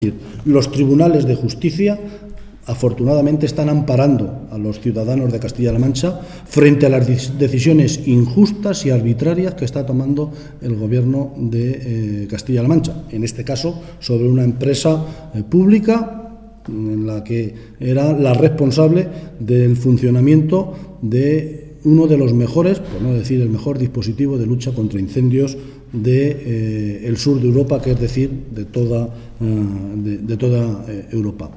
Los tribunales de justicia, afortunadamente, están amparando a los ciudadanos de Castilla-La Mancha frente a las decisiones injustas y arbitrarias que está tomando el Gobierno de Castilla-La Mancha, en este caso sobre una empresa pública en la que era la responsable del funcionamiento de uno de los mejores, por no decir el mejor dispositivo de lucha contra incendios del sur de Europa, que es decir, de toda Europa.